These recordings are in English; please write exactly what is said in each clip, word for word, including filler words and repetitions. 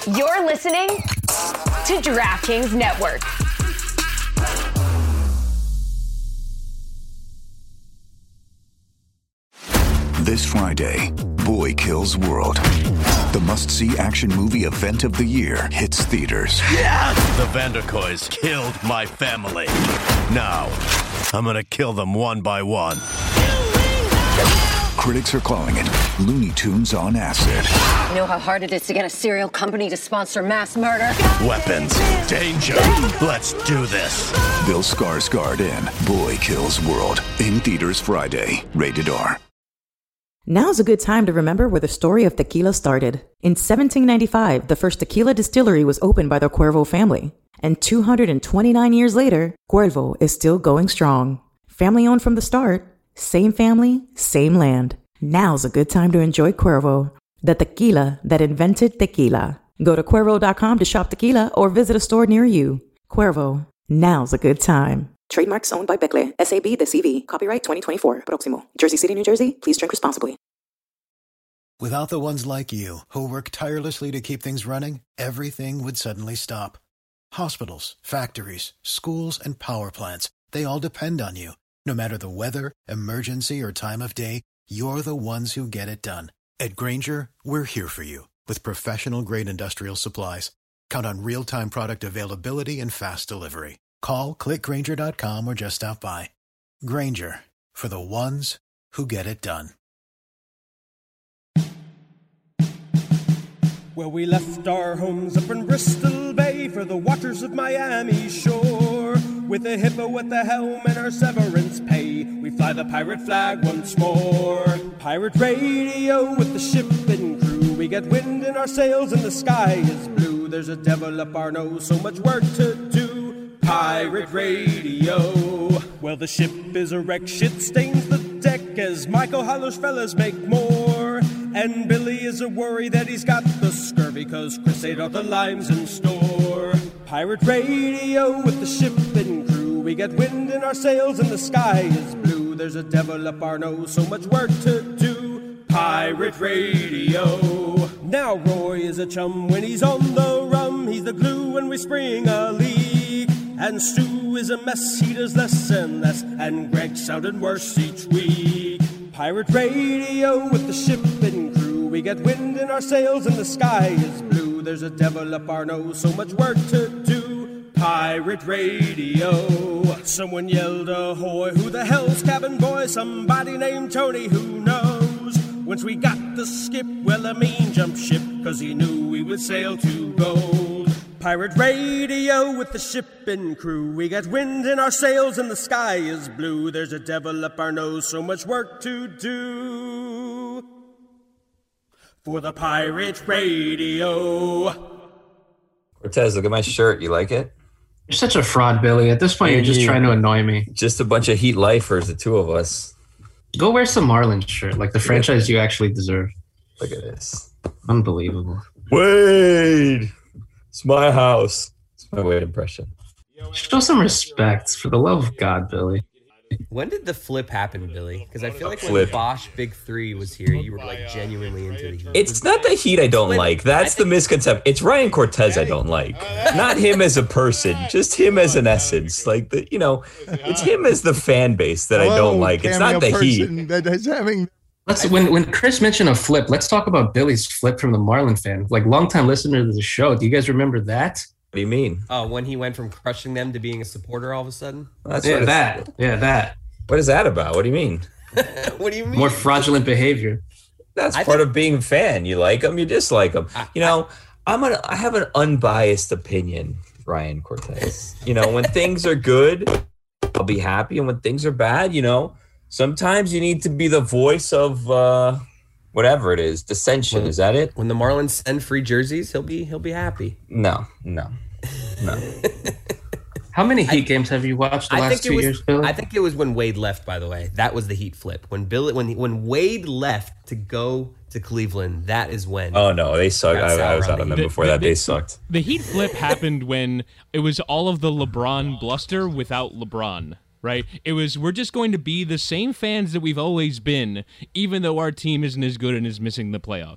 You're listening to DraftKings Network. This Friday, Boy Kills World. The must-see action movie event of the year hits theaters. Yes! The Vanderkoys killed my family. Now, I'm gonna kill them one by one. Critics are calling it Looney Tunes on acid. You know how hard it is to get a serial company to sponsor mass murder? Weapons, danger, let's do this. Bill Skarsgård in Boy Kills World. In theaters Friday. Rated R. Now's a good time to remember where the story of tequila started. In seventeen ninety-five, the first tequila distillery was opened by the Cuervo family. And two hundred twenty-nine years later, Cuervo is still going strong. Family owned from the start. Same family, same land. Now's a good time to enjoy Cuervo, the tequila that invented tequila. Go to Cuervo dot com to shop tequila or visit a store near you. Cuervo, now's a good time. Trademarks owned by Becle, S A B de C V. Copyright twenty twenty-four. Proximo. Jersey City, New Jersey. Please drink responsibly. Without the ones like you, who work tirelessly to keep things running, everything would suddenly stop. Hospitals, factories, schools, and power plants, they all depend on you. No matter the weather, emergency, or time of day, you're the ones who get it done. At Grainger, we're here for you with professional-grade industrial supplies. Count on real-time product availability and fast delivery. Call, click Grainger dot com, or just stop by. Grainger, for the ones who get it done. Well, we left our homes up in Bristol Bay for the waters of Miami shore. With a hippo at the helm and our severance pay, we fly the pirate flag once more. Pirate radio with the ship and crew. We get wind in our sails and the sky is blue. There's a devil up our nose, so much work to do. Pirate radio. Well, the ship is a wreck, shit stains the deck as Michael hollers fellas make more. And Billy is a worry that he's got the scurvy, cause Chris ate all the limes in store. Pirate radio with the ship and crew. We get wind in our sails and the sky is blue. There's a devil up our nose, so much work to do. Pirate radio. Now Roy is a chum when he's on the rum. He's the glue when we spring a leak. And Stu is a mess, he does less and less. And Greg sounded worse each week. Pirate radio with the ship and crew. We get wind in our sails and the sky is blue. There's a devil up our nose, so much work to do. Pirate radio. Someone yelled ahoy, who the hell's cabin boy? Somebody named Tony, who knows? Once we got the skip, well, a mean jump ship, cause he knew we would sail to gold. Pirate radio with the ship and crew. We got wind in our sails and the sky is blue. There's a devil up our nose, so much work to do. For the pirate radio. Cortez, look at my shirt. You like it? You're such a fraud, Billy. At this point, you're just trying to annoy me. Just a bunch of Heat lifers, the two of us. Go wear some Marlins shirt, like the franchise you actually deserve. Look at this. Unbelievable. Wade! It's my house. It's my Wade impression. Show some respect, for the love of God, Billy. When did the flip happen, Billy? Because I feel like Flip. when Bosch Big Three was here, you were like genuinely into the Heat. It's not the Heat I don't like. That's the misconception. It's Ryan Cortez I don't like. Not him as a person, just him as an essence. Like, the, you know, it's him as the fan base that I don't like. It's not the Heat. That is having... Let's when when Chris mentioned a flip, let's talk about Billy's flip from the Marlin fan. Like, longtime listener to the show. Do you guys remember that? What do you mean? Oh, when he went from crushing them to being a supporter all of a sudden? That's yeah, what that. Yeah, that. What is that about? What do you mean? What do you mean? More fraudulent behavior. That's I part think- of being a fan. You like them, you dislike them. I- You know, I'm an, I have an unbiased opinion, Ryan Cortez. You know, when things are good, I'll be happy. And when things are bad, you know, sometimes you need to be the voice of uh, whatever it is. Dissension. When- Is that it? When the Marlins send free jerseys, he'll be he'll be happy. No, no, no. How many Heat I, games have you watched the I last think two it was, years, Billy? I think it was when Wade left, by the way. That was the Heat flip. When Billy, when when Wade left to go to Cleveland, that is when. Oh, no, they sucked. I, I was out on them the, before the, that. The, they sucked. The Heat flip happened when it was all of the LeBron bluster without LeBron, right? It was, we're just going to be the same fans that we've always been, even though our team isn't as good and is missing the playoffs.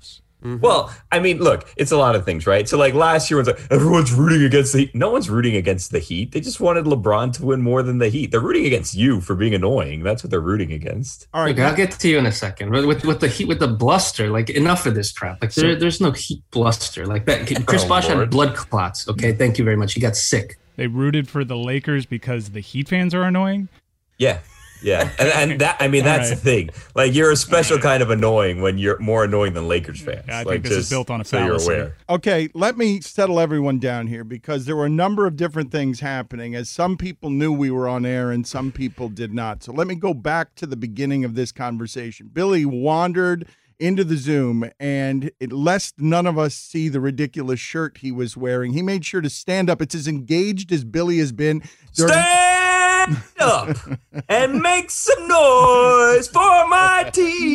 Well, I mean, look, it's a lot of things, right? So, like last year was like everyone's rooting against the Heat. No one's rooting against the Heat. They just wanted LeBron to win more than the Heat. They're rooting against you for being annoying. That's what they're rooting against. All right, okay, I'll get to you in a second. With with, with the Heat, with the bluster, like enough of this crap. Like there, there's no Heat bluster like that. Chris oh, Bosh Lord. had blood clots. Okay, thank you very much. He got sick. They rooted for the Lakers because the Heat fans are annoying. Yeah. Yeah, and, and that I mean that's right. the thing. Like you're a special kind of annoying when you're more annoying than Lakers fans. Yeah, I like, think this just is built on a so fallacy. You're aware. Okay, let me settle everyone down here because there were a number of different things happening. As some people knew we were on air and some people did not. So let me go back to the beginning of this conversation. Billy wandered into the Zoom, and it, lest none of us see the ridiculous shirt he was wearing, he made sure to stand up. It's as engaged as Billy has been. During- Stand up and make some noise for my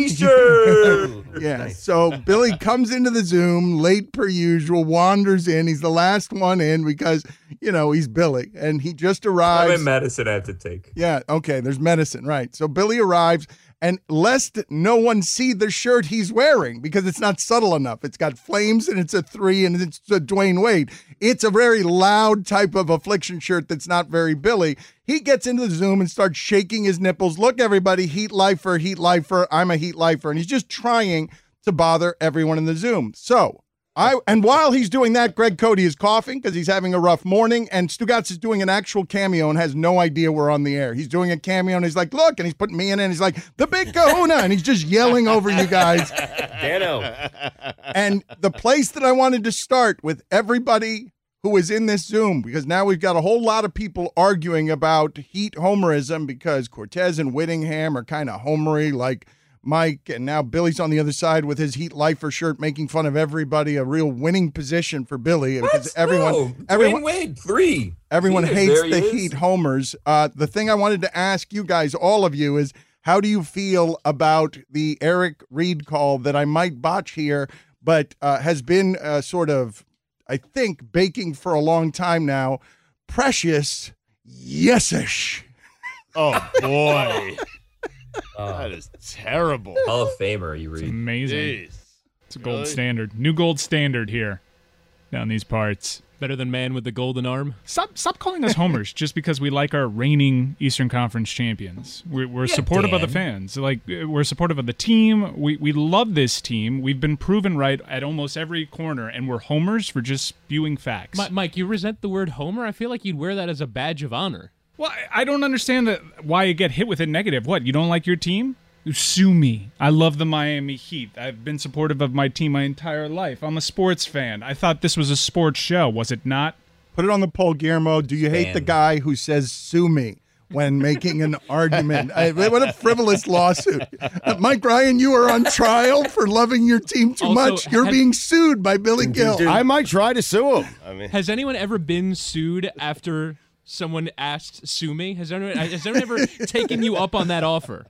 T-shirt. Yeah, nice. So Billy comes into the Zoom late per usual, wanders in. He's the last one in because, you know, he's Billy, and he just arrives. I have medicine I have to take. Yeah, okay, there's medicine, right. So Billy arrives, and lest no one see the shirt he's wearing because it's not subtle enough. It's got flames and it's a three and it's a Dwayne Wade. It's a very loud type of affliction shirt that's not very Billy. He gets into the Zoom and starts shaking his nipples. Look, everybody, Heat Lifer, Heat Lifer, I'm a Heat Lifer. And he's just trying to bother everyone in the Zoom. So I, and while he's doing that, Greg Cody is coughing because he's having a rough morning, and Stugotz is doing an actual cameo and has no idea we're on the air. He's doing a cameo, and he's like, look, and he's putting me in, and he's like, the big kahuna, and he's just yelling over you guys. Dano. And the place that I wanted to start with everybody who is in this Zoom, because now we've got a whole lot of people arguing about Heat homerism because Cortez and Whittingham are kind of homery like Mike, and now Billy's on the other side with his Heat Lifer shirt, making fun of everybody. A real winning position for Billy because what? everyone, no. everyone, Wade three. Everyone See, hates the is. Heat homers. Uh, the thing I wanted to ask you guys, all of you, is how do you feel about the Eric Reed call that I might botch here, but uh, has been uh, sort of, I think, baking for a long time now? Precious, yes-ish. Oh boy. Oh, that is terrible. Hall of Famer, you read. It's amazing. Jeez. It's a gold Really? standard. New gold standard here down these parts. Better than man with the golden arm. Stop stop calling us homers just because we like our reigning Eastern Conference champions. We're, we're Yeah, supportive Dan. of the fans. Like, we're supportive of the team. We, we love this team. We've been proven right at almost every corner, and we're homers for just spewing facts. Mi- Mike, you resent the word homer? I feel like you'd wear that as a badge of honor. Well, I I don't understand that why you get hit with it negative. What, you don't like your team? Sue me. I love the Miami Heat. I've been supportive of my team my entire life. I'm a sports fan. I thought this was a sports show. Was it not? Put it on the poll, Guillermo. Do you hate Man. the guy who says sue me when making an argument? I, what a frivolous lawsuit. Uh, Mike Ryan, you are on trial for loving your team too Also, much. You're have- being sued by Billy Gill. I might try to sue him. I mean, Has anyone ever been sued after someone asked sue me? Has anyone, has anyone ever taken you up on that offer?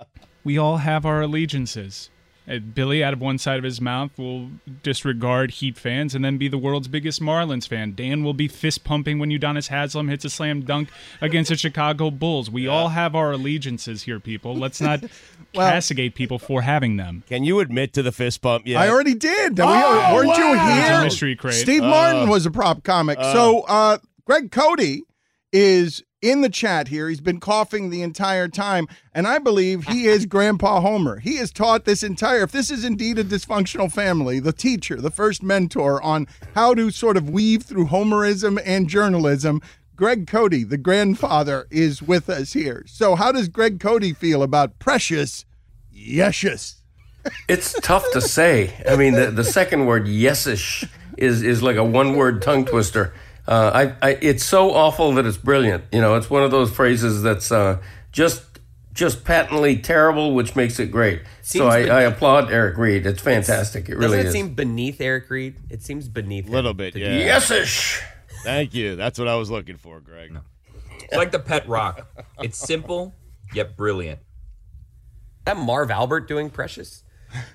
We all have our allegiances. Uh, Billy, out of one side of his mouth, will disregard Heat fans and then be the world's biggest Marlins fan. Dan will be fist pumping when Udonis Haslem hits a slam dunk against the Chicago Bulls. We all have our allegiances here, people. Let's not Well- castigate people for having them. can you admit to the fist bump? Yeah. I already did. We- Oh, weren't you wow. It's a here? mystery crate. Steve Uh, Martin was a prop comic. uh. so uh, Greg Cody is in the chat here. He's been coughing the entire time, and I believe he is Grandpa Homer. He has taught this entire, if this is indeed a dysfunctional family, the teacher, the first mentor on how to sort of weave through Homerism and journalism. Greg Cody, the grandfather, is with us here. So how does Greg Cody feel about Precious Yeshus? It's tough to say. I mean, the, the second word, yesish, is is like a one-word tongue twister. Uh, I, I, it's so awful that it's brilliant. You know, it's one of those phrases that's uh, just just patently terrible, which makes it great. Seems so I, ben- I applaud Eric Reed. It's fantastic. It really Doesn't it is. seem beneath Eric Reed? It seems beneath A him little bit, to yeah. do- Yesish. Thank you. That's what I was looking for, Greg. It's like the pet rock. It's simple yet brilliant. That Marv Albert doing Precious?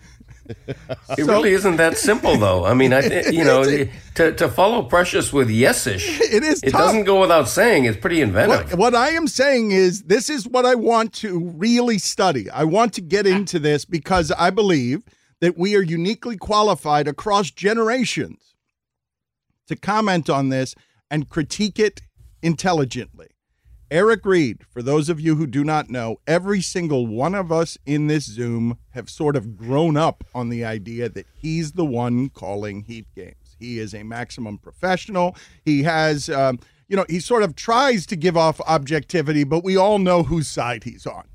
It really isn't that simple, though. I mean, I, you know, to, to follow Precious with yesish, It is it tough. doesn't go without saying. It's pretty inventive. What, what I am saying is this is what I want to really study. I want to get into this because I believe that we are uniquely qualified across generations to comment on this and critique it intelligently. Eric Reed, for those of you who do not know, every single one of us in this Zoom have sort of grown up on the idea that he's the one calling Heat games. He is a maximum professional. He has, um, you know, he sort of tries to give off objectivity, but we all know whose side he's on.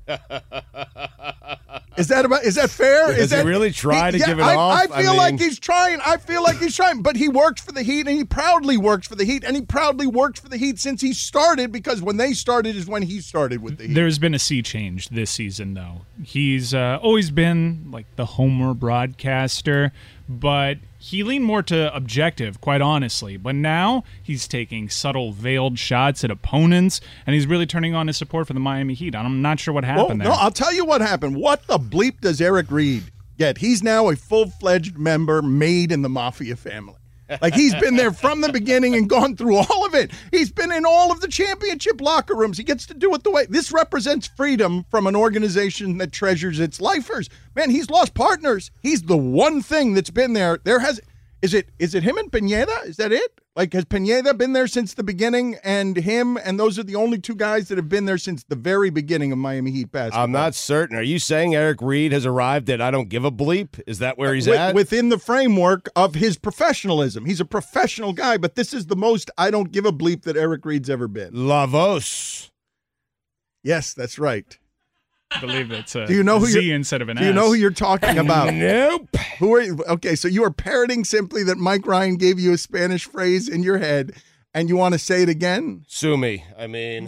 Is that about? Is that fair? Does is he that, really try to yeah, give it I, off? I feel I mean- like he's trying. I feel like he's trying. But he works for the Heat, and he proudly works for the Heat, and he proudly works for the Heat since he started, because when they started is when he started with the Heat. There's been a sea change this season, though. He's uh, always been like the homer broadcaster, but he leaned more to objective, quite honestly. But now he's taking subtle, veiled shots at opponents, and he's really turning on his support for the Miami Heat. I'm not sure what happened Well, there. no, I'll tell you what happened. What the bleep does Eric Reed get? He's now a full-fledged member made in the Mafia family. Like, he's been there from the beginning and gone through all of it. He's been in all of the championship locker rooms. He gets to do it the way. This represents freedom from an organization that treasures its lifers. Man, he's lost partners. He's the one thing that's been there. There has is it is it him and Pineda? Is that it? Like, has Pineda been there since the beginning, and him, and those are the only two guys that have been there since the very beginning of Miami Heat basketball? I'm not certain. Are you saying Eric Reed has arrived at I don't give a bleep? Is that where he's Wi- at? Within the framework of his professionalism. He's a professional guy, but this is the most I don't give a bleep that Eric Reed's ever been. Lavos. Yes, that's right. I believe it's a Do you know who Z you're, instead of an Do you S. know who you're talking about? Nope. Who are you? Okay, so you are parroting simply that Mike Ryan gave you a Spanish phrase in your head, and you want to say it again? Sue me. I mean,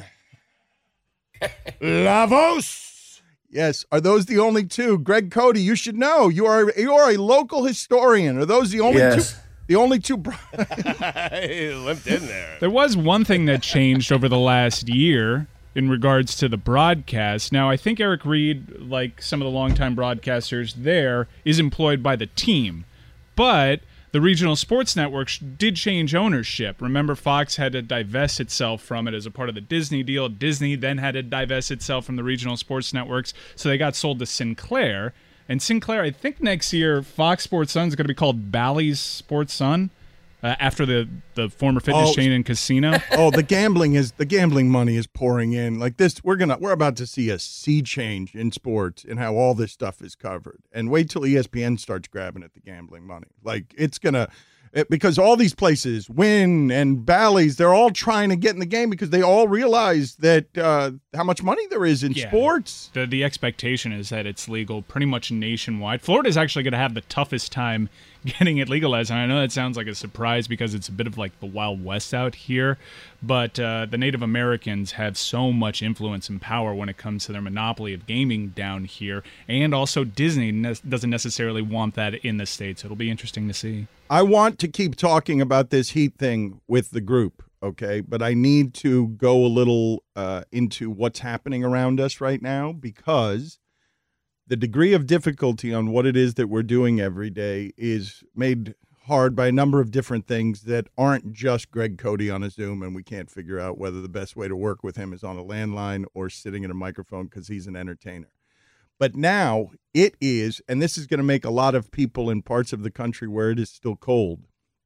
Lavos. Yes. Are those the only two? Greg Cody, you should know. You are you are a local historian. Are those the only Yes. two? The only two. Bro- He limped in there. There was one thing that changed over the last year in regards to the broadcast. Now, I think Eric Reed, like some of the longtime broadcasters there, is employed by the team. But the regional sports networks did change ownership. Remember, Fox had to divest itself from it as a part of the Disney deal. Disney then had to divest itself from the regional sports networks, so they got sold to Sinclair. And Sinclair, I think next year, Fox Sports Sun is going to be called Bally's Sports Sun, uh, after the, the former fitness Oh. chain and casino. oh, the gambling is the gambling money is pouring in like this. We're gonna we're about to see a sea change in sports and how all this stuff is covered. And wait till E S P N starts grabbing at the gambling money. Like, it's gonna it, because all these places, Wynn and Bally's, they're all trying to get in the game because they all realize that uh, how much money there is in Yeah. sports. The the expectation is that it's legal pretty much nationwide. Florida's actually going to have the toughest time getting it legalized. And I know that sounds like a surprise because it's a bit of like the Wild West out here, but uh, the Native Americans have so much influence and power when it comes to their monopoly of gaming down here. And also Disney ne- doesn't necessarily want that in the States. It'll be interesting to see. I want to keep talking about this Heat thing with the group, okay? But I need to go a little uh, into what's happening around us right now, because the degree of difficulty on what it is that we're doing every day is made hard by a number of different things that aren't just Greg Cody on a Zoom, and we can't figure out whether the best way to work with him is on a landline or sitting in a microphone because he's an entertainer. But now it is, and this is going to make a lot of people in parts of the country where it is still cold,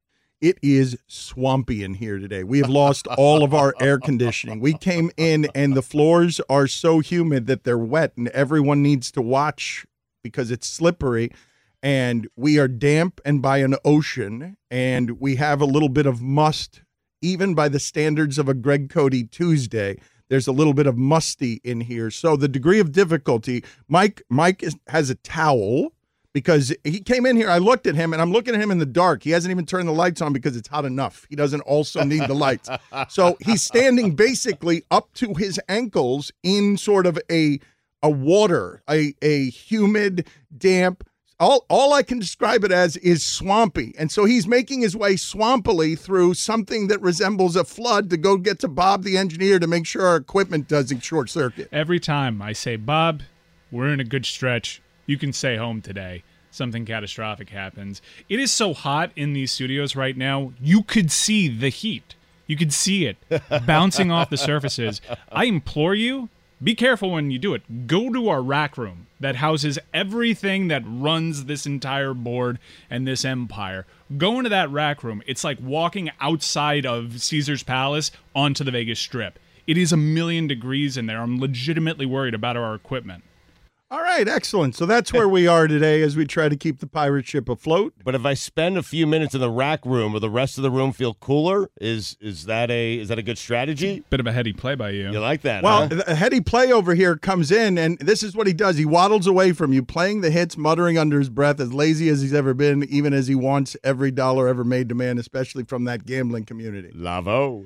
it is swampy in here today. We have lost all of our air conditioning. We came in and the floors are so humid that they're wet, and everyone needs to watch because it's slippery. And we are damp and by an ocean, and we have a little bit of must, even by the standards of a Greg Cody Tuesday. There's a little bit of musty in here. So the degree of difficulty, Mike Mike is, has a towel because he came in here. I looked at him, and I'm looking at him in the dark. He hasn't even turned the lights on because it's hot enough. He doesn't also need the lights. So he's standing basically up to his ankles in sort of a a water, a, a humid, damp, All all I can describe it as is swampy. And so he's making his way swampily through something that resembles a flood to go get to Bob the engineer to make sure our equipment doesn't short circuit. Every time I say, Bob, we're in a good stretch, you can stay home today. Something catastrophic happens. It is so hot in these studios right now, you could see the heat. You could see it bouncing off the surfaces. I implore you, be careful when you do it. Go to our rack room. that houses everything that runs this entire board and this empire. Go into that rack room. It's like walking outside of Caesar's Palace onto the Vegas Strip. It is a million degrees in there. I'm legitimately worried about our equipment. All right, excellent. So that's where we are today as we try to keep the pirate ship afloat. But if I spend a few minutes in the rack room, will the rest of the room feel cooler? Is is that a is that a good strategy? Bit of a heady play by you. You like that? Well, huh? a heady play over here comes in, and this is what he does. He waddles away from you, playing the hits, muttering under his breath, as lazy as he's ever been, even as he wants every dollar ever made to man, especially from that gambling community. Lavo.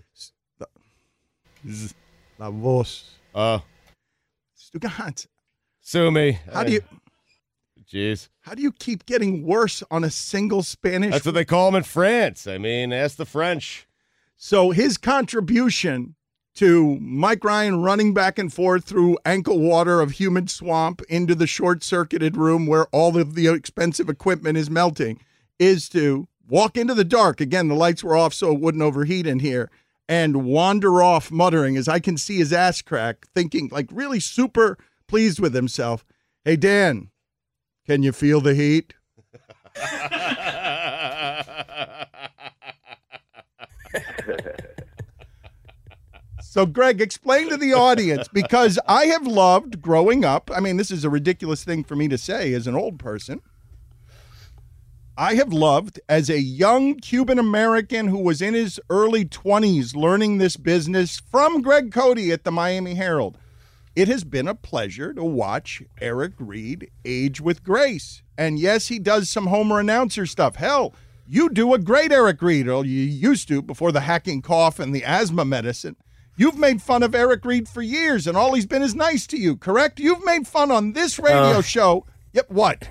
La voz. Uh, Stugans. Sue me. How do you... Jeez. How do you keep getting worse on a single Spanish... That's what they call them in France. I mean, ask the French. So his contribution to Mike Ryan running back and forth through ankle water of humid swamp into the short-circuited room where all of the expensive equipment is melting is to walk into the dark. Again, the lights were off so it wouldn't overheat in here. And wander off muttering as I can see his ass crack, thinking like really super pleased with himself. Hey, Dan, can you feel the heat? So, Greg, explain to the audience, because I have loved growing up. I mean, this is a ridiculous thing for me to say as an old person. I have loved, as a young Cuban American who was in his early twenties learning this business from Greg Cody at the Miami Herald, it has been a pleasure to watch Eric Reed age with grace. And yes, he does some Homer announcer stuff. Hell, you do a great Eric Reed, or you used to before the hacking cough and the asthma medicine. You've made fun of Eric Reed for years, and all he's been is nice to you, correct? You've made fun on this radio uh, show. Yep, what?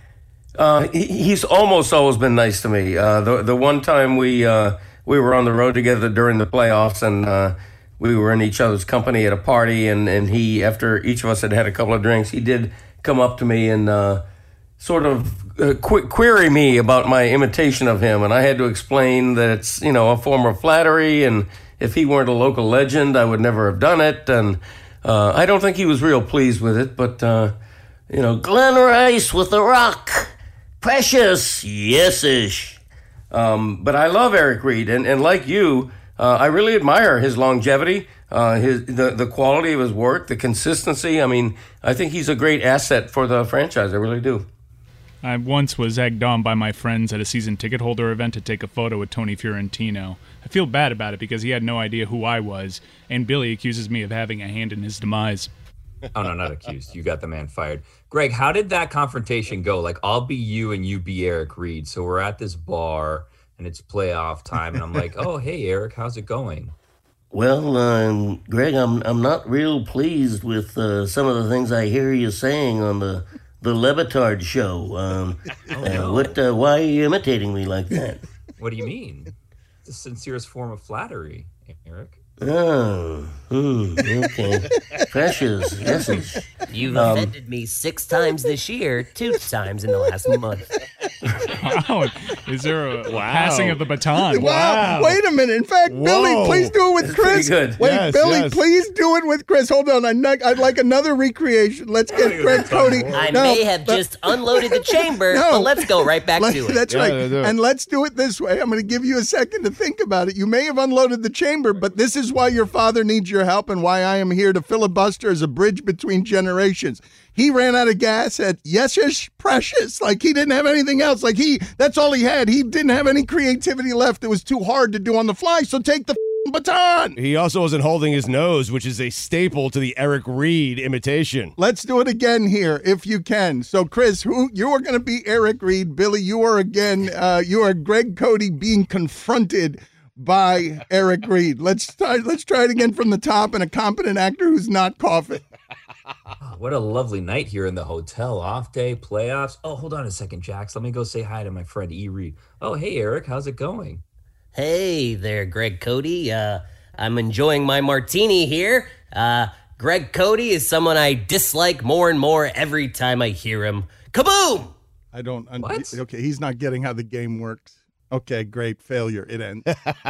Uh, he, he's almost always been nice to me. Uh, the the one time we uh, we were on the road together during the playoffs, and uh, we were in each other's company at a party, and, and he, after each of us had had a couple of drinks, he did come up to me and uh, sort of uh, qu- query me about my imitation of him, and I had to explain that it's, you know, a form of flattery, and if he weren't a local legend, I would never have done it, and uh, I don't think he was real pleased with it, but, uh, you know, Glen Rice with the rock. Precious, yes-ish. Um, but I love Eric Reed, and, and like you, uh, I really admire his longevity, uh, his the, the quality of his work, the consistency. I mean, I think he's a great asset for the franchise. I really do. I once was egged on by my friends at a season ticket holder event to take a photo with Tony Fiorentino. I feel bad about it because he had no idea who I was, and Billy accuses me of having a hand in his demise. Oh, no, not accused. You got the man fired. Greg, how did that confrontation go? Like, I'll be you and you be Eric Reed. So we're at this bar, and it's playoff time, and I'm like, oh, hey, Eric, how's it going? Well, um, Greg, I'm I'm not real pleased with uh, some of the things I hear you saying on the the Levitard show. Um, oh, no. uh, what? Uh, why are you imitating me like that? What do you mean? It's the sincerest form of flattery, Eric. Oh, hmm, okay. Precious, yes. You've Um, offended me six times this year, two times in the last month. Wow. Is there a Wow. passing of the baton? Wow. Wait a minute. In fact, Whoa. Billy, please do it with That's Chris. pretty good. Wait, Yes, Billy, yes. please do it with Chris. Hold on. I'd, like- I'd like another recreation. Let's get Greg Cody. I No, may have let- just unloaded the chamber, No. but let's go right back Let- to it. That's Yeah, right. yeah, do it. And let's do it this way. I'm going to give you a second to think about it. You may have unloaded the chamber, but this is why your father needs your help and why I am here to filibuster as a bridge between generations. He ran out of gas at yes-ish precious. Like he didn't have anything else. Like he, that's all he had. He didn't have any creativity left. It was too hard to do on the fly. So take the f***ing baton. He also wasn't holding his nose, which is a staple to the Eric Reed imitation. Let's do it again here, if you can. So, Chris, who you are going to be Eric Reed. Billy, you are again, uh, you are Greg Cody being confronted by Eric Reed. Let's try, let's try it again from the top, and a competent actor who's not coughing. What a lovely night here in the hotel. Off day, playoffs. Oh, hold on a second, Jax. Let me go say hi to my friend E. Reed. Oh, hey, Eric. How's it going? Hey there, Greg Cody. Uh, I'm enjoying my martini here. Uh, Greg Cody is someone I dislike more and more every time I hear him. Kaboom! I don't. Un- What? Okay, he's not getting how the game works. Okay, great. Failure. It ends.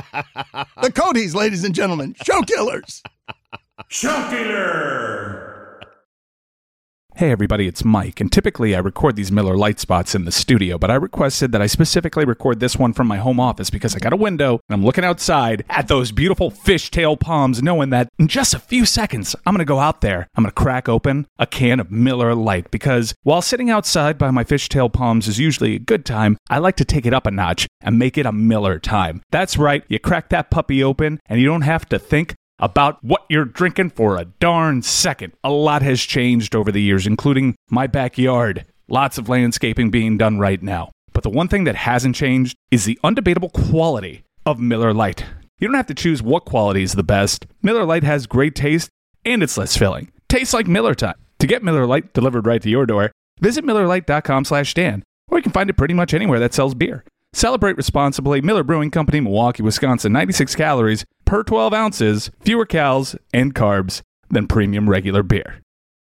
The Codys, ladies and gentlemen. Show killers. Show killer. Hey everybody, it's Mike, and typically I record these Miller Lite spots in the studio, but I requested that I specifically record this one from my home office because I got a window and I'm looking outside at those beautiful fishtail palms, knowing that in just a few seconds I'm going to go out there, I'm going to crack open a can of Miller Lite, because while sitting outside by my fishtail palms is usually a good time, I like to take it up a notch and make it a Miller time. That's right, you crack that puppy open and you don't have to think about what you're drinking for a darn second. A lot has changed over the years, including my backyard. Lots of landscaping being done right now. But the one thing that hasn't changed is the undebatable quality of Miller Lite. You don't have to choose what quality is the best. Miller Lite has great taste, and it's less filling. Tastes like Miller time. To get Miller Lite delivered right to your door, visit Miller Lite dot com slash Dan, or you can find it pretty much anywhere that sells beer. Celebrate responsibly. Miller Brewing Company, Milwaukee, Wisconsin. ninety-six calories per twelve ounces, fewer calories and carbs than premium regular beer.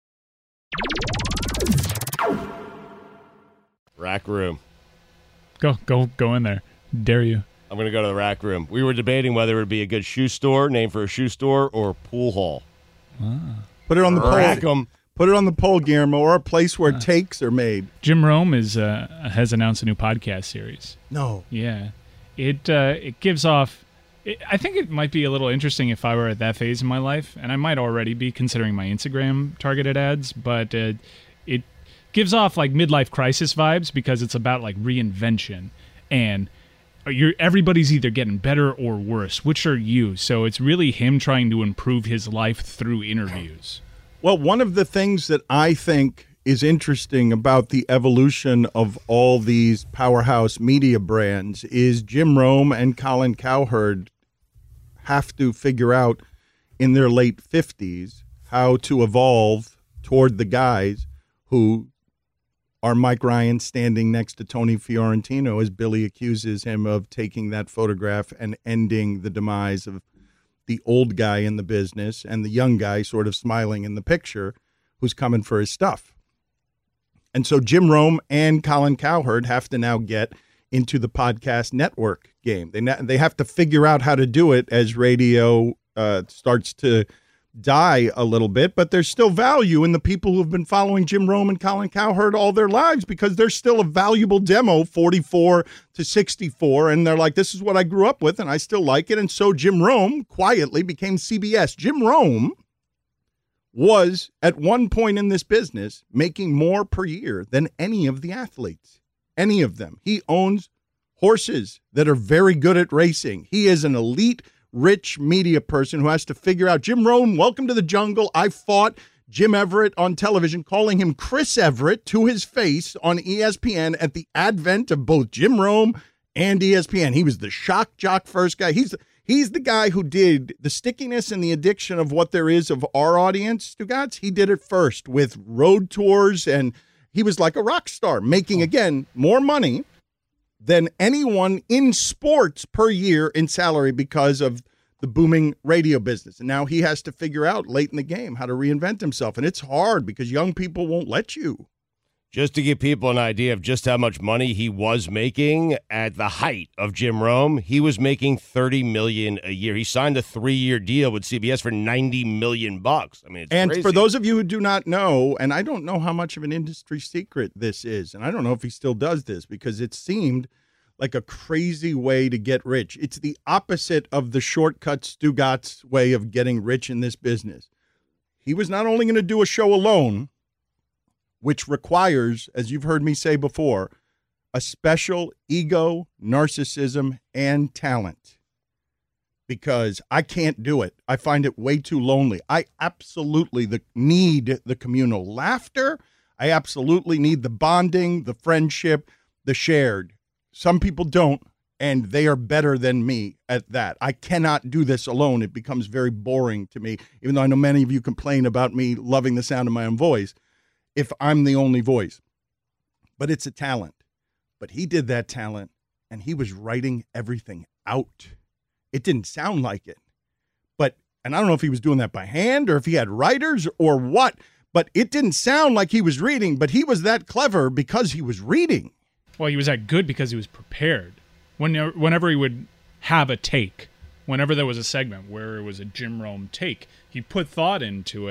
Rack room. Go, go, go in there. Dare you. I'm going to go to the rack room. We were debating whether it would be a good shoe store, name for a shoe store, or pool hall. Ah. Put it on the Rack poll. 'em. Put it on the poll, Guillermo, or a place where takes are made. Jim Rome is uh, has announced a new podcast series. No. Yeah. It uh, it gives off... It, I think it might be a little interesting if I were at that phase in my life, and I might already be considering my Instagram targeted ads, but uh, it gives off like midlife crisis vibes because it's about like reinvention, and you're everybody's either getting better or worse. Which are you? So it's really him trying to improve his life through interviews. Well, one of the things that I think is interesting about the evolution of all these powerhouse media brands is Jim Rome and Colin Cowherd have to figure out in their late fifties how to evolve toward the guys who are Mike Ryan standing next to Tony Fiorentino as Billy accuses him of taking that photograph and ending the demise of the old guy in the business and the young guy sort of smiling in the picture who's coming for his stuff. And so Jim Rome and Colin Cowherd have to now get into the podcast network game. They na- they have to figure out how to do it as radio uh, starts to die a little bit, but there's still value in the people who have been following Jim Rome and Colin Cowherd all their lives because they're still a valuable demo, forty-four to sixty-four, and they're like, this is what I grew up with, and I still like it. And so Jim Rome quietly became C B S. Jim Rome was, at one point in this business, making more per year than any of the athletes, any of them. He owns horses that are very good at racing. He is an elite rich media person who has to figure out, Jim Rome, welcome to the jungle. I fought Jim Everett on television, calling him Chris Everett to his face on E S P N at the advent of both Jim Rome and E S P N. He was the shock jock first guy. He's he's the guy who did the stickiness and the addiction of what there is of our audience, Stugotz. He did it first with road tours, and he was like a rock star, making, again, more money than anyone in sports per year in salary because of the booming radio business. And now he has to figure out late in the game how to reinvent himself. And it's hard because young people won't let you. Just to give people an idea of just how much money he was making at the height of Jim Rome, he was making thirty million dollars a year. He signed a three-year deal with C B S for ninety million bucks. I mean, it's And crazy. for those of you who do not know, and I don't know how much of an industry secret this is, and I don't know if he still does this because it seemed like a crazy way to get rich. It's the opposite of the shortcut Stugotz way of getting rich in this business. He was not only going to do a show alone, which requires, as you've heard me say before, a special ego, narcissism, and talent. Because I can't do it. I find it way too lonely. I absolutely the, need the communal laughter. I absolutely need the bonding, the friendship, the shared. Some people don't, and they are better than me at that. I cannot do this alone. It becomes very boring to me, even though I know many of you complain about me loving the sound of my own voice, if I'm the only voice. But it's a talent. But he did that talent, and he was writing everything out. It didn't sound like it. But, and I don't know if he was doing that by hand or if he had writers or what, but it didn't sound like he was reading, but he was that clever because he was reading. Well, he was that good because he was prepared. Whenever, whenever he would have a take, whenever there was a segment where it was a Jim Rome take, he put thought into it.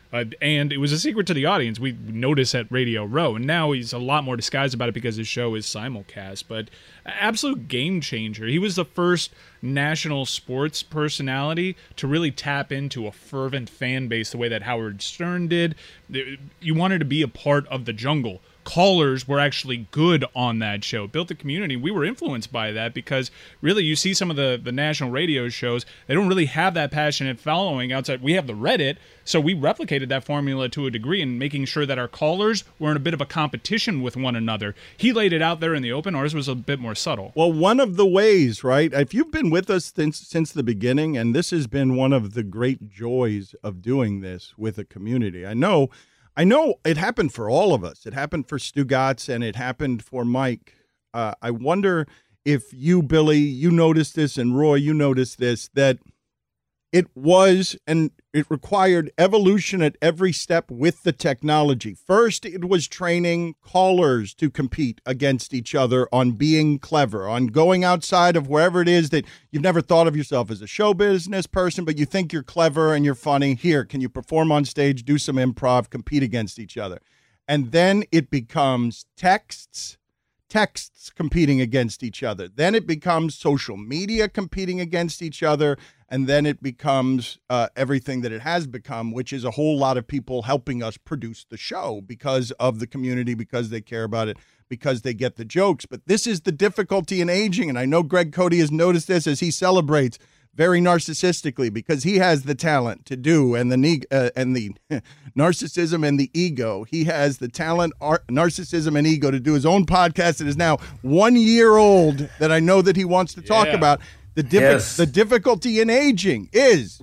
Uh, and it was a secret to the audience. We noticed at Radio Row, and now he's a lot more disguised about it because his show is simulcast. But absolute game changer. He was the first national sports personality to really tap into a fervent fan base the way that Howard Stern did. You wanted to be a part of the jungle. Callers were actually good on that show. Built a community. We were influenced by that because really you see some of the, the national radio shows, they don't really have that passionate following outside. We have the Reddit, so we replicated that formula to a degree in making sure that our callers were in a bit of a competition with one another. He laid it out there in the open. Ours was a bit more subtle. Well, one of the ways, right, if you've been with us since, since the beginning, and this has been one of the great joys of doing this with a community, I know I know it happened for all of us. It happened for Stugatz and it happened for Mike. Uh, I wonder if you, Billy, you noticed this, and Roy, you noticed this, that it was, and it required evolution at every step with the technology. First, it was training callers to compete against each other on being clever, on going outside of wherever it is that you've never thought of yourself as a show business person, but you think you're clever and you're funny. Here, can you perform on stage, do some improv, compete against each other? And then it becomes texts, texts competing against each other. Then it becomes social media competing against each other. And then it becomes uh, everything that it has become, which is a whole lot of people helping us produce the show because of the community, because they care about it, because they get the jokes. But this is the difficulty in aging. And I know Greg Cody has noticed this as he celebrates very narcissistically because he has the talent to do and the uh, and the narcissism and the ego. He has the talent, art, narcissism, and ego to do his own podcast that is now one year old that I know that he wants to talk Yeah. about. The, diffi- Yes. the difficulty in aging is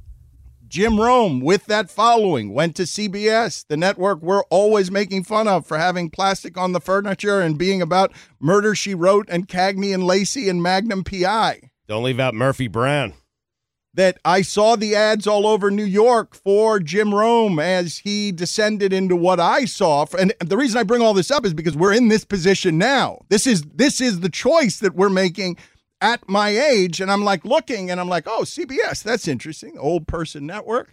Jim Rome, with that following, went to C B S, the network we're always making fun of for having plastic on the furniture and being about Murder, She Wrote and Cagney and Lacey and Magnum P I. Don't leave out Murphy Brown. That I saw the ads all over New York for Jim Rome as he descended into what I saw. And the reason I bring all this up is because we're in this position now. This is this is the choice that we're making at my age, and I'm like looking, and I'm like, oh, C B S, that's interesting. Old person network.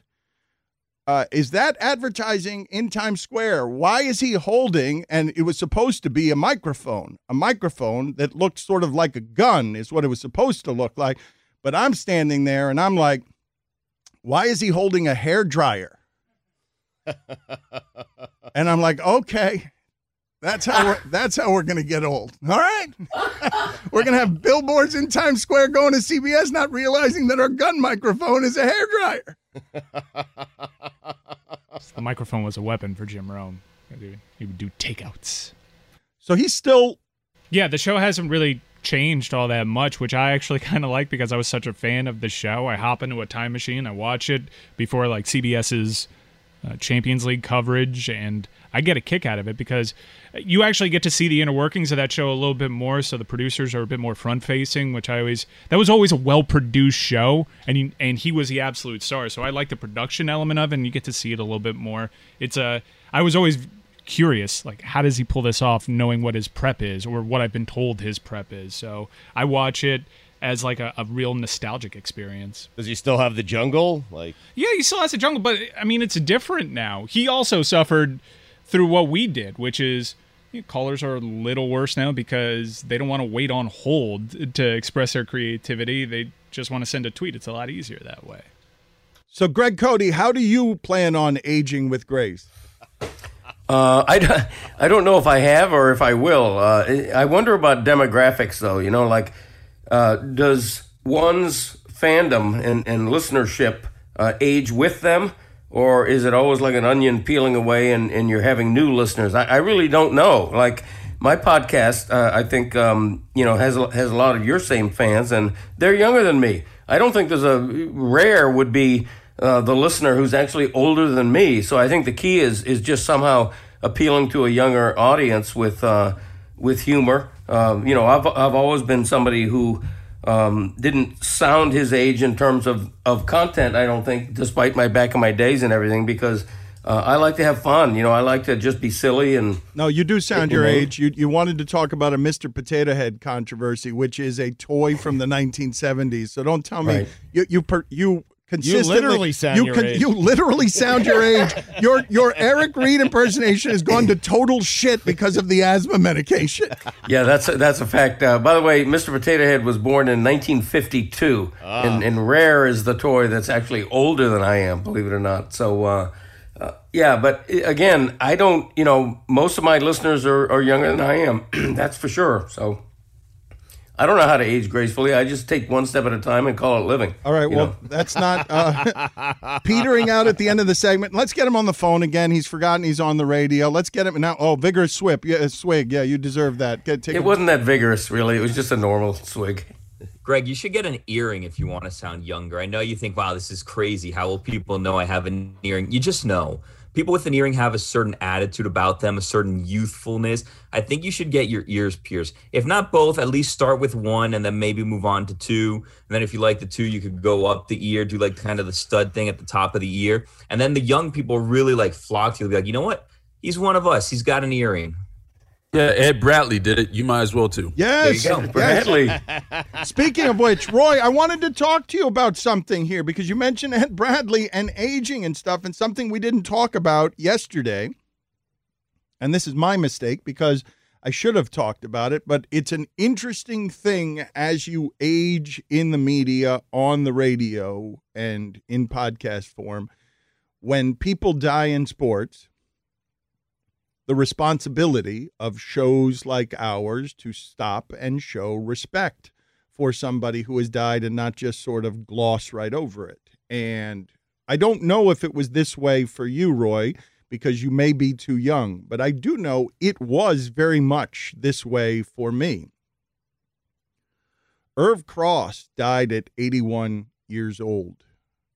Uh, is that advertising in Times Square? Why is he holding, and it was supposed to be a microphone, a microphone that looked sort of like a gun is what it was supposed to look like. But I'm standing there, and I'm like, why is he holding a hair dryer? And I'm like, okay. That's how we're, that's how we're going to get old. All right. We're going to have billboards in Times Square going to C B S, not realizing that our gun microphone is a hairdryer. The microphone was a weapon for Jim Rome. He would do takeouts. So he's still... Yeah, the show hasn't really changed all that much, which I actually kind of like because I was such a fan of the show. I hop into a time machine, I watch it before like CBS's uh, Champions League coverage, and I get a kick out of it because you actually get to see the inner workings of that show a little bit more. So the producers are a bit more front facing, which I always, that was always a well produced show. And he, and he was the absolute star. So I like the production element of it, and you get to see it a little bit more. It's a, I was always curious, like, how does he pull this off knowing what his prep is or what I've been told his prep is. So I watch it as like a, a real nostalgic experience. Does he still have the jungle? Like, yeah, he still has the jungle, but I mean, it's different now. He also suffered through what we did, which is, you know, callers are a little worse now because they don't want to wait on hold to express their creativity. They just want to send a tweet. It's a lot easier that way. So, Greg Cody, how do you plan on aging with grace? Uh, I, I don't know if I have or if I will. Uh, I wonder about demographics, though. You know, like, uh, does one's fandom and, and listenership uh, age with them? Or is it always like an onion peeling away and, and you're having new listeners? I, I really don't know. Like my podcast, uh, I think, um, you know, has, has a lot of your same fans, and they're younger than me. I don't think there's a rare would be uh, the listener who's actually older than me. So I think the key is is just somehow appealing to a younger audience with uh, with humor. Uh, you know, I've I've always been somebody who Um, didn't sound his age in terms of, of content, I don't think, despite my back in my days and everything, because uh, I like to have fun. You know, I like to just be silly. And no, you do sound your know. age. You you wanted to talk about a Mister Potato Head controversy, which is a toy from the nineteen seventies. So don't tell me Right. you you per, you consistently. You literally sound you your con- age. You literally sound your age. Your your Eric Reed impersonation has gone to total shit because of the asthma medication. Yeah, that's a, that's a fact. Uh, by the way, Mister Potato Head was born in nineteen fifty-two, Ah. and, and Rare is the toy that's actually older than I am, believe it or not. So, uh, uh, yeah, but uh, again, I don't, you know, most of my listeners are, are younger than I am. That's for sure. So I don't know how to age gracefully. I just take one step at a time and call it living. All right, you well, know? that's not uh, petering out at the end of the segment. Let's get him on the phone again. He's forgotten he's on the radio. Let's get him now. Oh, vigorous swip. Yeah, swig. Yeah, you deserve that. Get, take It a- wasn't that vigorous, really. It was just a normal swig. Greg, you should get an earring if you want to sound younger. I know you think, wow, this is crazy. How will people know I have an earring? You just know. People with an earring have a certain attitude about them, a certain youthfulness. I think you should get your ears pierced. If not both, at least start with one and then maybe move on to two. And then if you like the two, you could go up the ear, do like kind of the stud thing at the top of the ear. And then the young people really like flock to you. They'll be like, you know what? He's one of us. He's got an earring. Yeah, Ed Bradley did it. You might as well too. Yes. There you go. Bradley. Speaking of which, Roy, I wanted to talk to you about something here because you mentioned Ed Bradley and aging and stuff, and something we didn't talk about yesterday. And this is my mistake because I should have talked about it, but it's an interesting thing as you age in the media, on the radio, and in podcast form. When people die in sports, the responsibility of shows like ours to stop and show respect for somebody who has died and not just sort of gloss right over it. And I don't know if it was this way for you, Roy, because you may be too young, but I do know it was very much this way for me. Irv Cross died at eighty-one years old.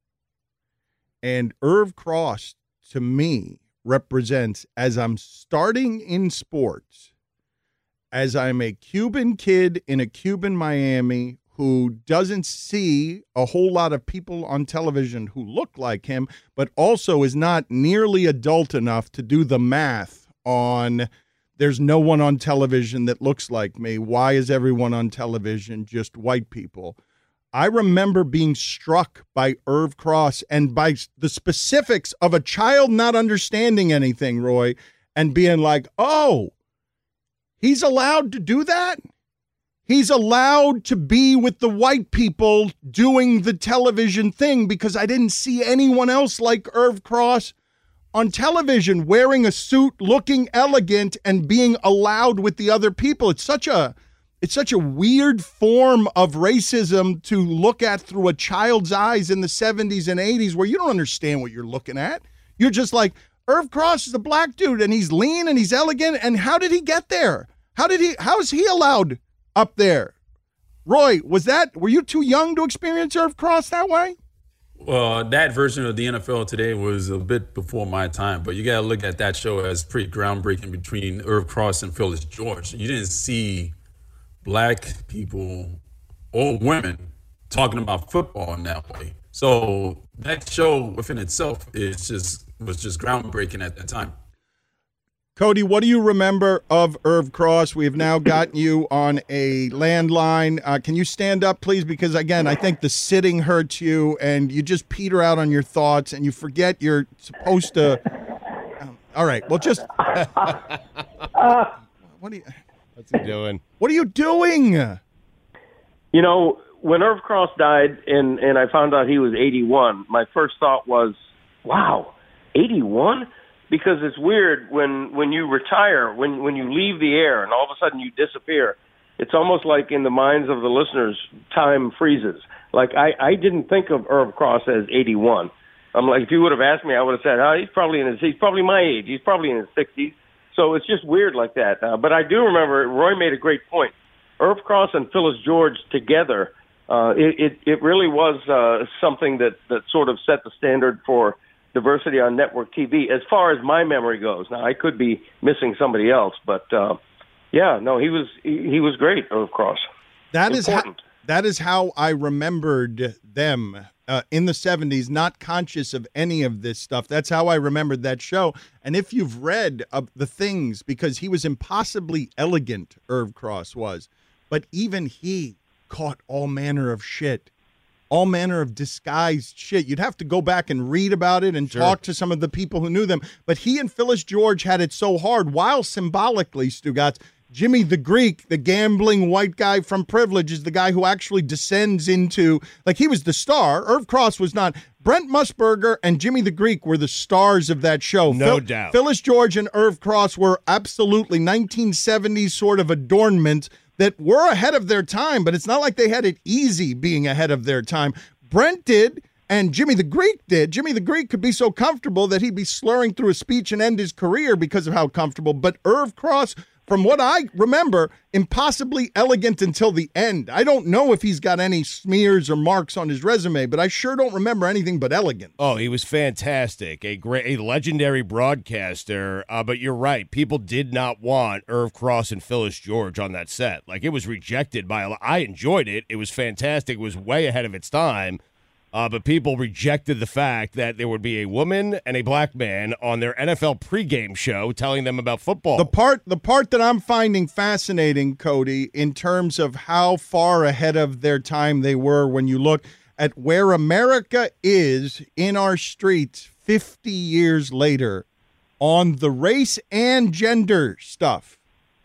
And Irv Cross, to me, represents, as I'm starting in sports, as I'm a Cuban kid in a Cuban Miami who doesn't see a whole lot of people on television who look like him, but also is not nearly adult enough to do the math on there's no one on television that looks like me. Why is everyone on television just white people? I remember being struck by Irv Cross and by the specifics of a child not understanding anything, Roy, and being like, oh, he's allowed to do that? He's allowed to be with the white people doing the television thing because I didn't see anyone else like Irv Cross on television wearing a suit, looking elegant, and being allowed with the other people. It's such a... It's such a weird form of racism to look at through a child's eyes in the seventies and eighties where you don't understand what you're looking at. You're just like, Irv Cross is a black dude and he's lean and he's elegant. And how did he get there? How did he, how is he allowed up there? Roy, was that, were you too young to experience Irv Cross that way? Well, that version of the N F L today was a bit before my time, but you got to look at that show as pretty groundbreaking between Irv Cross and Phyllis George. You didn't see black people or women talking about football in that way. So that show within itself is just was just groundbreaking at that time. Cody, what do you remember of Irv Cross? We have now gotten you on a landline. Uh, can you stand up, please? Because, again, I think the sitting hurts you, and you just peter out on your thoughts, and you forget you're supposed to. Um, all right, well, just. What do you. What's he doing? What are you doing? You know, when Irv Cross died and, and I found out he was eighty-one, my first thought was, wow, eighty-one? Because it's weird when, when you retire, when, when you leave the air and all of a sudden you disappear, it's almost like in the minds of the listeners, time freezes. Like, I, I didn't think of Irv Cross as eighty-one. I'm like, if you would have asked me, I would have said, oh, he's probably in his, he's probably my age. He's probably in his sixties. So it's just weird like that. Uh, but I do remember, Roy made a great point. Irv Cross and Phyllis George together, uh, it, it, it really was uh, something that, that sort of set the standard for diversity on network T V, as far as my memory goes. Now, I could be missing somebody else, but uh, yeah, no, he was he, he was great, Irv Cross. That is how, that is how I remembered them uh, in the seventies, not conscious of any of this stuff. That's how I remembered that show. And if you've read uh, the things, because he was impossibly elegant, Irv Cross was, but even he caught all manner of shit all manner of disguised shit. You'd have to go back and read about it and Sure. talk to some of the people who knew them. But he and Phyllis George had it so hard, while symbolically, Stugotz, Jimmy the Greek, the gambling white guy from Privilege, is the guy who actually descends into, like, he was the star. Irv Cross was not. Brent Musburger and Jimmy the Greek were the stars of that show. No Phil- doubt. Phyllis George and Irv Cross were absolutely nineteen seventies sort of adornment that were ahead of their time, but it's not like they had it easy being ahead of their time. Brent did, and Jimmy the Greek did. Jimmy the Greek could be so comfortable that he'd be slurring through a speech and end his career because of how comfortable. But Irv Cross, from what I remember, impossibly elegant until the end. I don't know if he's got any smears or marks on his resume, but I sure don't remember anything but elegant. Oh, he was fantastic, a great, a legendary broadcaster. Uh, but you're right, people did not want Irv Cross and Phyllis George on that set. Like, it was rejected by a lot. I enjoyed it; it was fantastic. It was way ahead of its time. Uh, but people rejected the fact that there would be a woman and a black man on their N F L pregame show telling them about football. The part, the part that I'm finding fascinating, Cody, in terms of how far ahead of their time they were when you look at where America is in our streets fifty years later on the race and gender stuff,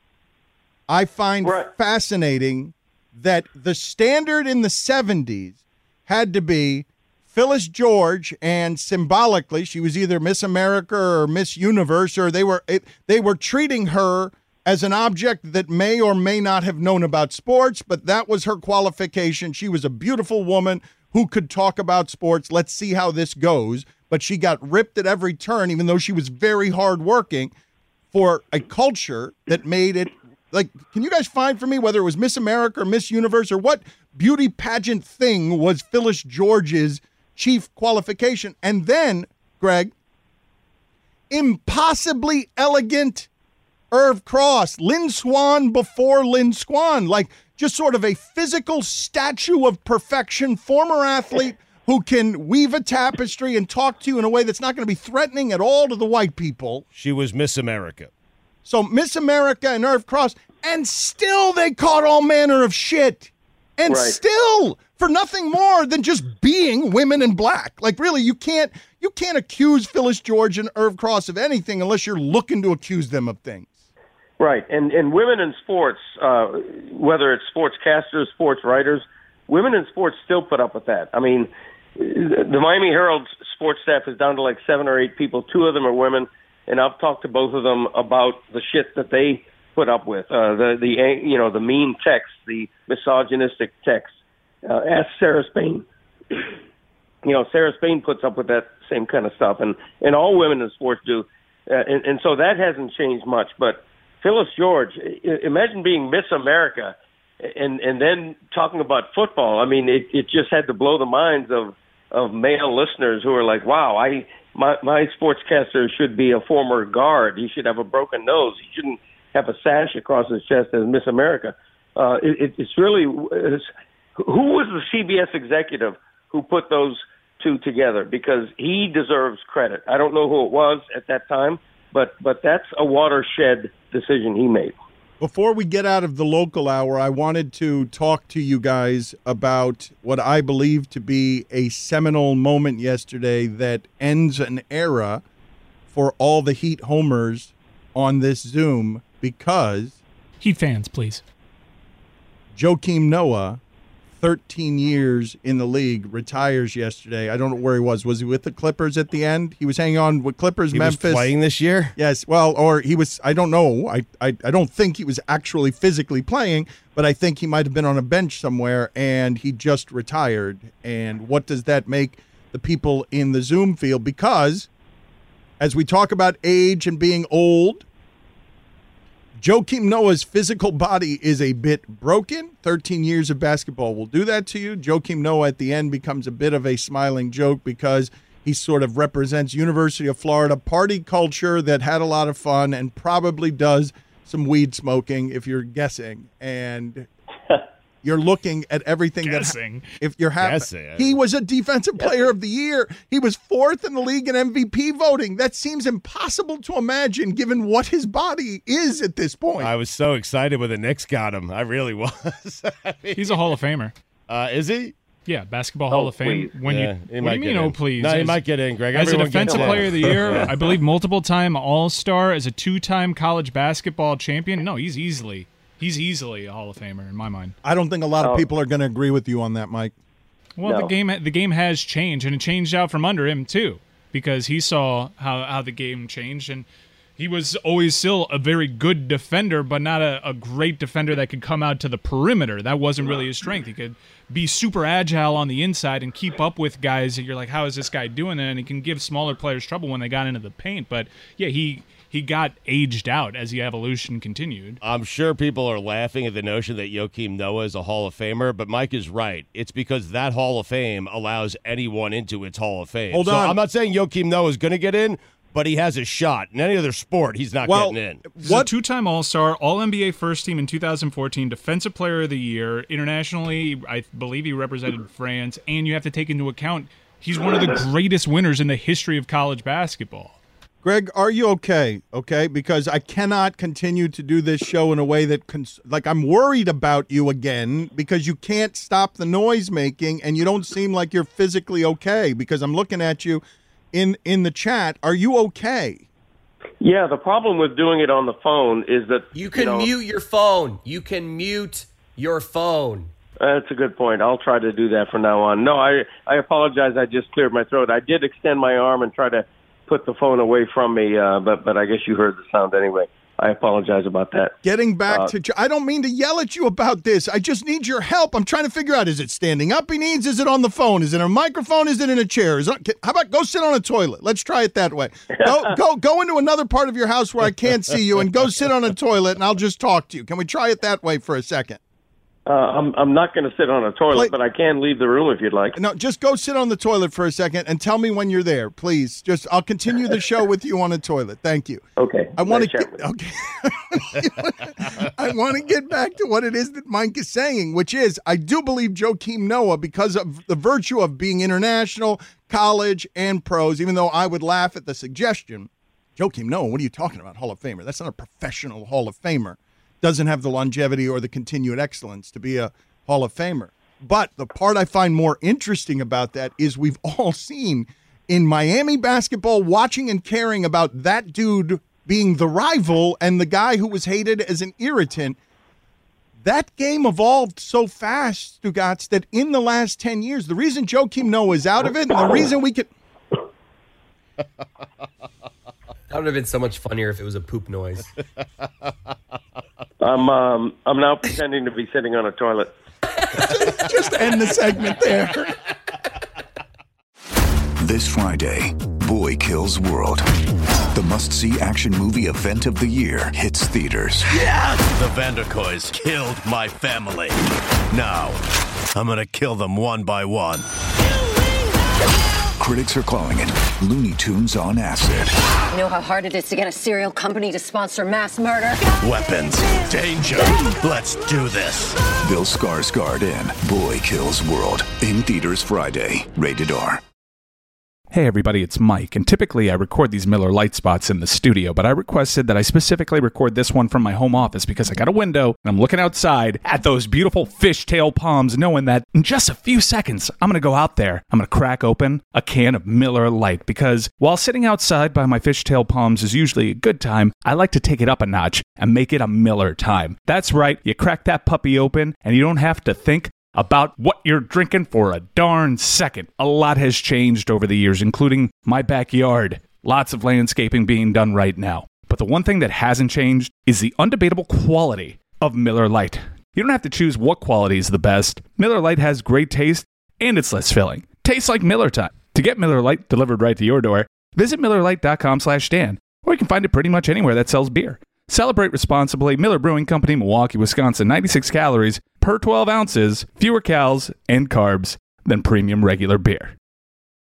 I find fascinating that the standard in the seventies had to be Phyllis George, and symbolically, she was either Miss America or Miss Universe, or they were it, they were treating her as an object that may or may not have known about sports, but that was her qualification. She was a beautiful woman who could talk about sports. Let's see how this goes. But she got ripped at every turn, even though she was very hardworking, for a culture that made it. Like, can you guys find for me whether it was Miss America or Miss Universe or what beauty pageant thing was Phyllis George's chief qualification? And then, Greg, impossibly elegant Irv Cross, Lynn Swann before Lynn Swann, like just sort of a physical statue of perfection, former athlete who can weave a tapestry and talk to you in a way that's not going to be threatening at all to the white people. She was Miss America. So Miss America and Irv Cross, and still they caught all manner of shit. And Right. still, for nothing more than just being women in black. Like, really, you can't you can't accuse Phyllis George and Irv Cross of anything unless you're looking to accuse them of things. Right, and and women in sports, uh, whether it's sportscasters, sports writers, women in sports still put up with that. I mean, the Miami Herald's sports staff is down to like seven or eight people. Two of them are women, and I've talked to both of them about the shit that they put up with, uh, the the you know the mean text, the misogynistic text. Uh, ask Sarah Spain. You know, Sarah Spain puts up with that same kind of stuff, and and all women in sports do, uh, and and so that hasn't changed much. But Phyllis George, imagine being Miss America, and and then talking about football. I mean, it it just had to blow the minds of of male listeners who are like, wow, I my my sportscaster should be a former guard. He should have a broken nose. He shouldn't have a sash across his chest as Miss America. Uh, it, it's really it's, who was the C B S executive who put those two together? Because he deserves credit. I don't know who it was at that time, but but that's a watershed decision he made. Before we get out of the local hour, I wanted to talk to you guys about what I believe to be a seminal moment yesterday that ends an era for all the Heat homers on this Zoom, because Heat fans, please. Joakim Noah, thirteen years in the league, retires yesterday. I don't know where he was. Was he with the Clippers at the end? He was hanging on with Clippers, He Memphis. was playing this year? Yes. Well, or he was, I don't know. I, I, I don't think he was actually physically playing, but I think he might have been on a bench somewhere, and he just retired. And what does that make the people in the Zoom feel? Because as we talk about age and being old, Joakim Noah's physical body is a bit broken. thirteen years of basketball will do that to you. Joakim Noah at the end becomes a bit of a smiling joke because he sort of represents University of Florida party culture that had a lot of fun and probably does some weed smoking, if you're guessing. And you're looking at everything Guessing. that if you're happy. Guessing. He was a defensive player of the year. He was fourth in the league in M V P voting. That seems impossible to imagine given what his body is at this point. I was so excited when the Knicks got him. I really was. I mean, He's a Hall of Famer. Uh, is he? Yeah, Basketball Hall Oh, of Fame. please. When Yeah, you, he what might do you mean, get oh, in. please? No, he As- might get in, Greg. As a Everyone Defensive gets in. Player of the Year, Yeah. I believe multiple-time All-Star, as a two-time college basketball champion. No, he's easily, he's easily a Hall of Famer in my mind. I don't think a lot of Oh. people are going to agree with you on that, Mike. Well, the No. game the game has changed, and it changed out from under him too, because he saw how, how the game changed, and he was always still a very good defender, but not a, a great defender that could come out to the perimeter. That wasn't really his strength. He could be super agile on the inside and keep up with guys that you're like, how is this guy doing that? And he can give smaller players trouble when they got into the paint. But yeah, he he got aged out as the evolution continued. I'm sure people are laughing at the notion that Joakim Noah is a Hall of Famer, but Mike is right. It's because that Hall of Fame allows anyone into its Hall of Fame. Hold so on. I'm not saying Joakim Noah is going to get in, but he has a shot. In any other sport, he's not Well, getting in. He's a two-time All-Star, All-N B A first team in two thousand fourteen, Defensive Player of the Year. Internationally, I believe he represented France, and you have to take into account he's one of the greatest winners in the history of college basketball. Greg, are you okay? Okay, because I cannot continue to do this show in a way that, cons- like, I'm worried about you again because you can't stop the noise making, and you don't seem like you're physically okay. Because I'm looking at you in in the chat. Are you okay? Yeah, the problem with doing it on the phone is that You can know, mute your phone. You can mute your phone. That's a good point. I'll try to do that from now on. No, I I apologize. I just cleared my throat. I did extend my arm and try to put the phone away from me, uh, but but I guess you heard the sound anyway. I apologize about that. Getting back Uh, to, I don't mean to yell at you about this. I just need your help. I'm trying to figure out, is it standing up he needs? Is it on the phone? Is it a microphone? Is it in a chair? Is it, how about go sit on a toilet? Let's try it that way. Go, go, go into another part of your house where I can't see you and go sit on a toilet and I'll just talk to you. Can we try it that way for a second? Uh, I'm I'm not going to sit on a toilet, but I can leave the room if you'd like. No, just go sit on the toilet for a second and tell me when you're there, please. Just I'll continue the show with you on a toilet. Thank you. Okay. I want Nice to chat get, okay. I want to get back to what it is that Mike is saying, which is I do believe Joakim Noah, because of the virtue of being international, college, and pros, even though I would laugh at the suggestion. Joakim Noah, what are you talking about? Hall of Famer. That's not a professional Hall of Famer. Doesn't have the longevity or the continued excellence to be a Hall of Famer. But the part I find more interesting about that is we've all seen in Miami basketball, watching and caring about that dude being the rival and the guy who was hated as an irritant. That game evolved so fast, Stugotz, that in the last ten years, the reason Joakim Noah is out of it and the reason we could... That would have been so much funnier if it was a poop noise. I'm um I'm now pretending to be sitting on a toilet. just, just end the segment there. This Friday, Boy Kills World. The must-see action movie event of the year hits theaters. Yeah! The Vanderkoys killed my family. Now, I'm gonna kill them one by one. Critics are calling it Looney Tunes on acid. You know how hard it is to get a serial company to sponsor mass murder? Weapons, danger. Let's do this. Bill Skarsgård in Boy Kills World. In theaters Friday. Rated R. Hey everybody, it's Mike, and typically I record these Miller Lite spots in the studio, but I requested that I specifically record this one from my home office because I got a window and I'm looking outside at those beautiful fishtail palms, knowing that in just a few seconds I'm going to go out there, I'm going to crack open a can of Miller Lite, because while sitting outside by my fishtail palms is usually a good time, I like to take it up a notch and make it a Miller time. That's right, you crack that puppy open and you don't have to think about what you're drinking for a darn second. A lot has changed over the years, including my backyard. Lots of landscaping being done right now. But the one thing that hasn't changed is the undebatable quality of Miller Lite. You don't have to choose what quality is the best. Miller Lite has great taste, and it's less filling. Tastes like Miller time. To get Miller Lite delivered right to your door, visit Miller Lite dot com slash Dan, or you can find it pretty much anywhere that sells beer. Celebrate responsibly. Miller Brewing Company, Milwaukee, Wisconsin. ninety-six calories per twelve ounces, fewer calories and carbs than premium regular beer.